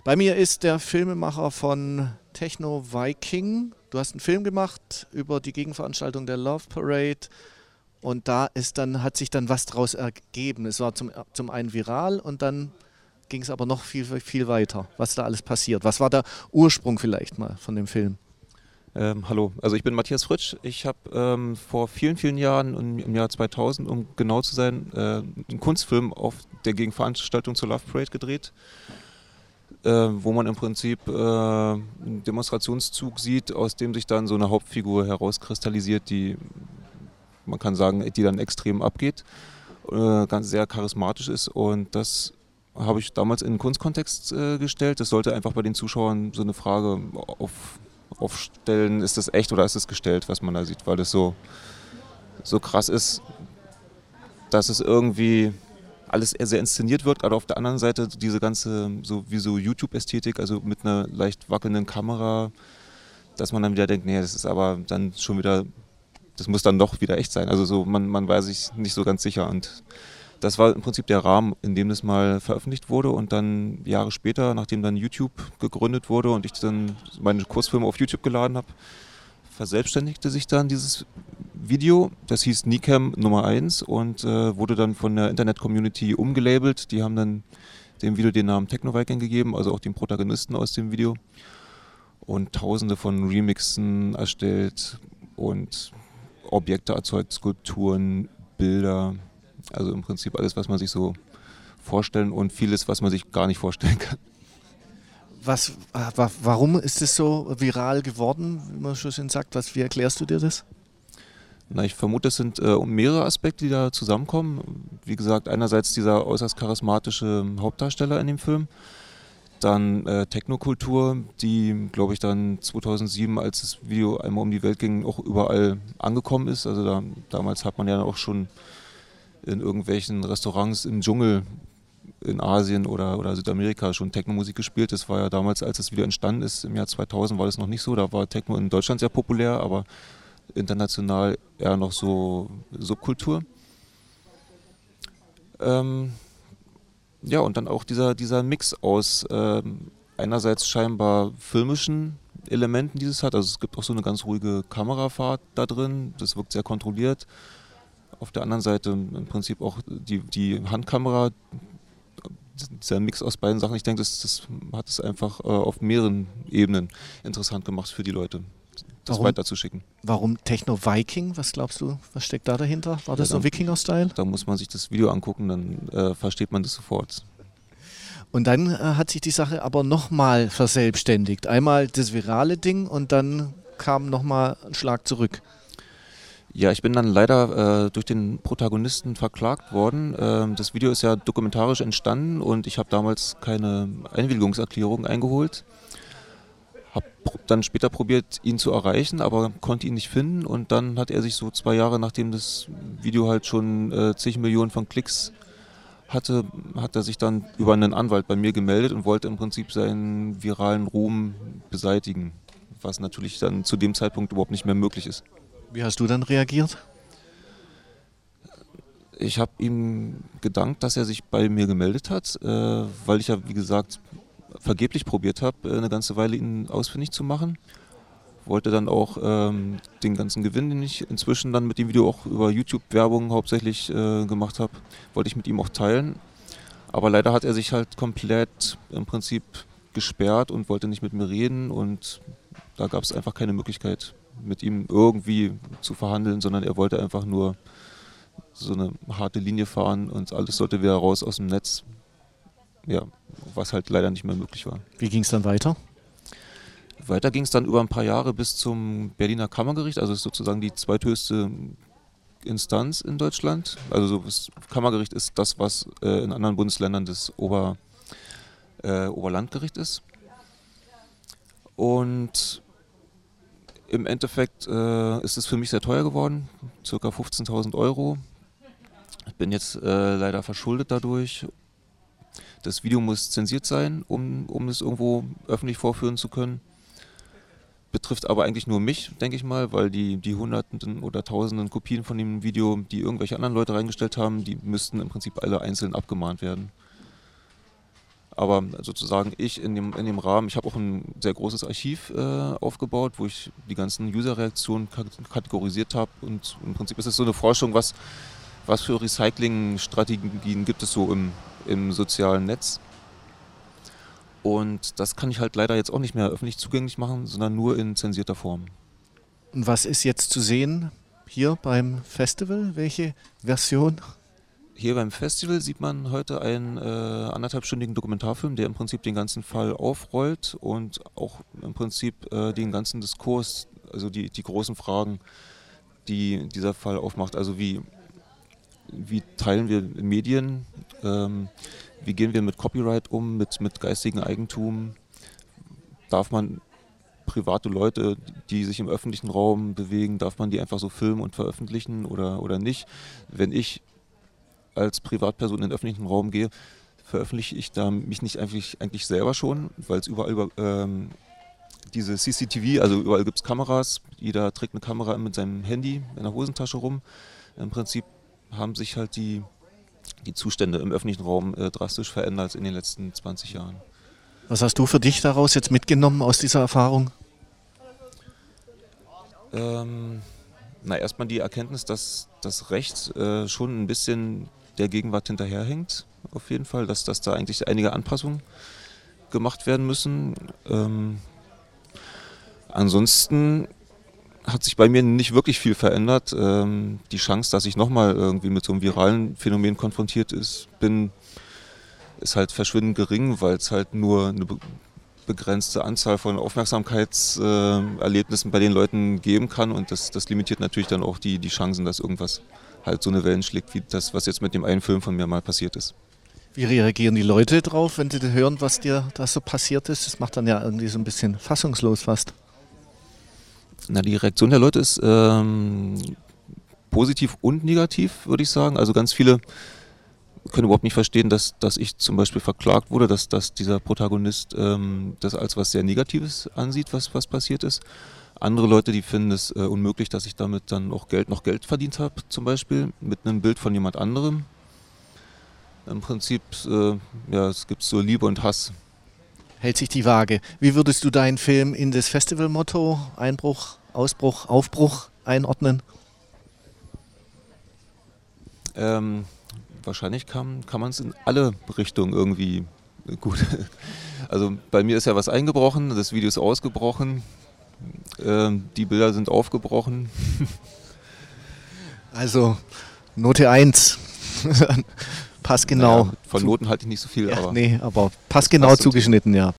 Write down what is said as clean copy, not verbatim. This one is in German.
Bei mir ist der Filmemacher von Techno Viking. Du hast einen Film gemacht über die Gegenveranstaltung der Love Parade und hat sich dann was daraus ergeben. Es war zum einen viral und dann ging es aber noch viel weiter, was da alles passiert. Was war der Ursprung vielleicht mal von dem Film? Hallo, also ich bin Matthias Fritsch. Ich habe vor vielen Jahren, im Jahr 2000, um genau zu sein, einen Kunstfilm auf der Gegenveranstaltung zur Love Parade gedreht, wo man im Prinzip einen Demonstrationszug sieht, aus dem sich dann so eine Hauptfigur herauskristallisiert, die, man kann sagen, die dann extrem abgeht, ganz sehr charismatisch ist, und das habe ich damals in den Kunstkontext gestellt. Das sollte einfach bei den Zuschauern so eine Frage aufstellen, ist das echt oder ist das gestellt, was man da sieht, weil das so krass ist, dass es irgendwie alles sehr inszeniert wird, gerade auf der anderen Seite diese ganze so YouTube-Ästhetik, also mit einer leicht wackelnden Kamera, dass man dann wieder denkt, nee, das ist aber dann schon wieder, das muss dann doch wieder echt sein, also so, man war sich nicht so ganz sicher, und das war im Prinzip der Rahmen, in dem das mal veröffentlicht wurde, und dann Jahre später, nachdem dann YouTube gegründet wurde und ich dann meine Kurzfilme auf YouTube geladen habe, verselbstständigte sich dann dieses Video, das hieß Nicam Nummer 1 und wurde dann von der Internet-Community umgelabelt. Die haben dann dem Video den Namen Techno Viking gegeben, also auch den Protagonisten aus dem Video, und tausende von Remixen erstellt und Objekte erzeugt, Skulpturen, Bilder. Also im Prinzip alles, was man sich so vorstellen, und vieles, was man sich gar nicht vorstellen kann. Warum ist es so viral geworden, wie man schon schön sagt? Wie erklärst du dir das? Na, ich vermute, es sind mehrere Aspekte, die da zusammenkommen. Wie gesagt, einerseits dieser äußerst charismatische Hauptdarsteller in dem Film, dann Technokultur, die, glaube ich, dann 2007, als das Video einmal um die Welt ging, auch überall angekommen ist. Also damals hat man ja auch schon in irgendwelchen Restaurants im Dschungel in Asien oder Südamerika schon Techno-Musik gespielt. Das war ja damals, als das Video entstanden ist, im Jahr 2000, war das noch nicht so. Da war Techno in Deutschland sehr populär, aber international eher noch so Subkultur. Ja, und dann auch dieser Mix aus einerseits scheinbar filmischen Elementen, die es hat. Also es gibt auch so eine ganz ruhige Kamerafahrt da drin. Das wirkt sehr kontrolliert. Auf der anderen Seite im Prinzip auch die Handkamera, dieser Mix aus beiden Sachen. Ich denke, das hat es einfach auf mehreren Ebenen interessant gemacht für die Leute, das weiterzuschicken. Warum Techno Viking? Was glaubst du, was steckt da dahinter? War das so Wikinger-Style? Da muss man sich das Video angucken, dann versteht man das sofort. Und dann hat sich die Sache aber nochmal verselbstständigt. Einmal das virale Ding und dann kam nochmal ein Schlag zurück. Ja, ich bin dann leider durch den Protagonisten verklagt worden. Das Video ist ja dokumentarisch entstanden und ich habe damals keine Einwilligungserklärung eingeholt. Habe dann später probiert, ihn zu erreichen, aber konnte ihn nicht finden, und dann hat er sich so 2 Jahre, nachdem das Video halt schon zig Millionen von Klicks hatte, hat er sich dann über einen Anwalt bei mir gemeldet und wollte im Prinzip seinen viralen Ruhm beseitigen, was natürlich dann zu dem Zeitpunkt überhaupt nicht mehr möglich ist. Wie hast du dann reagiert? Ich habe ihm gedankt, dass er sich bei mir gemeldet hat, weil ich ja, wie gesagt, vergeblich probiert habe, eine ganze Weile ihn ausfindig zu machen. Wollte dann auch den ganzen Gewinn, den ich inzwischen dann mit dem Video auch über YouTube-Werbung hauptsächlich gemacht habe, wollte ich mit ihm auch teilen. Aber leider hat er sich halt komplett im Prinzip gesperrt und wollte nicht mit mir reden, und da gab es einfach keine Möglichkeit, mit ihm irgendwie zu verhandeln, sondern er wollte einfach nur so eine harte Linie fahren und alles sollte wieder raus aus dem Netz. Ja, was halt leider nicht mehr möglich war. Wie ging es dann weiter? Weiter ging es dann über ein paar Jahre bis zum Berliner Kammergericht, also ist sozusagen die zweithöchste Instanz in Deutschland. Also das Kammergericht ist das, was in anderen Bundesländern das Oberlandgericht ist. Und im Endeffekt ist es für mich sehr teuer geworden, ca. 15.000 €. Ich bin jetzt leider verschuldet dadurch. Das Video muss zensiert sein, um es irgendwo öffentlich vorführen zu können. Betrifft aber eigentlich nur mich, denke ich mal, weil die Hunderten oder Tausenden Kopien von dem Video, die irgendwelche anderen Leute reingestellt haben, die müssten im Prinzip alle einzeln abgemahnt werden. Aber sozusagen ich in dem Rahmen, ich habe auch ein sehr großes Archiv aufgebaut, wo ich die ganzen User-Reaktionen kategorisiert habe. Und im Prinzip ist es so eine Forschung, was für Recycling-Strategien gibt es so im sozialen Netz. Und das kann ich halt leider jetzt auch nicht mehr öffentlich zugänglich machen, sondern nur in zensierter Form. Und was ist jetzt zu sehen hier beim Festival? Welche Version? Hier beim Festival sieht man heute einen 1,5-stündigen Dokumentarfilm, der im Prinzip den ganzen Fall aufrollt und auch im Prinzip den ganzen Diskurs, also die großen Fragen, die dieser Fall aufmacht. Also wie teilen wir Medien, wie gehen wir mit Copyright um, mit geistigem Eigentum, darf man private Leute, die sich im öffentlichen Raum bewegen, darf man die einfach so filmen und veröffentlichen oder nicht? Wenn ich als Privatperson in den öffentlichen Raum gehe, veröffentliche ich da mich nicht eigentlich selber schon, weil es überall diese CCTV, also überall gibt es Kameras, jeder trägt eine Kamera mit seinem Handy in der Hosentasche rum. Im Prinzip haben sich halt die Zustände im öffentlichen Raum drastisch verändert in den letzten 20 Jahren. Was hast du für dich daraus jetzt mitgenommen aus dieser Erfahrung? Erstmal die Erkenntnis, dass das Recht schon ein bisschen der Gegenwart hinterherhängt, auf jeden Fall, dass da eigentlich einige Anpassungen gemacht werden müssen. Ansonsten hat sich bei mir nicht wirklich viel verändert. Die Chance, dass ich nochmal irgendwie mit so einem viralen Phänomen konfrontiert bin, ist halt verschwindend gering, weil es halt nur eine begrenzte Anzahl von Aufmerksamkeitserlebnissen bei den Leuten geben kann und das limitiert natürlich dann auch die Chancen, dass irgendwas halt so eine Wellen schlägt, wie das, was jetzt mit dem einen Film von mir mal passiert ist. Wie reagieren die Leute drauf, wenn sie hören, was dir da so passiert ist? Das macht dann ja irgendwie so ein bisschen fassungslos fast. Die Reaktion der Leute ist positiv und negativ, würde ich sagen. Also ganz viele können überhaupt nicht verstehen, dass ich zum Beispiel verklagt wurde, dass dieser Protagonist das als was sehr Negatives ansieht, was passiert ist. Andere Leute, die finden es unmöglich, dass ich damit dann auch noch Geld verdient habe, zum Beispiel mit einem Bild von jemand anderem. Im Prinzip, es gibt so Liebe und Hass. Hält sich die Waage. Wie würdest du deinen Film in das Festivalmotto Einbruch, Ausbruch, Aufbruch einordnen? Wahrscheinlich kann man es in alle Richtungen irgendwie gut. Also bei mir ist ja was eingebrochen, das Video ist ausgebrochen, die Bilder sind aufgebrochen. Also Note 1. Passgenau. Von Noten halte ich nicht so viel. Ja, aber passgenau zugeschnitten, ja.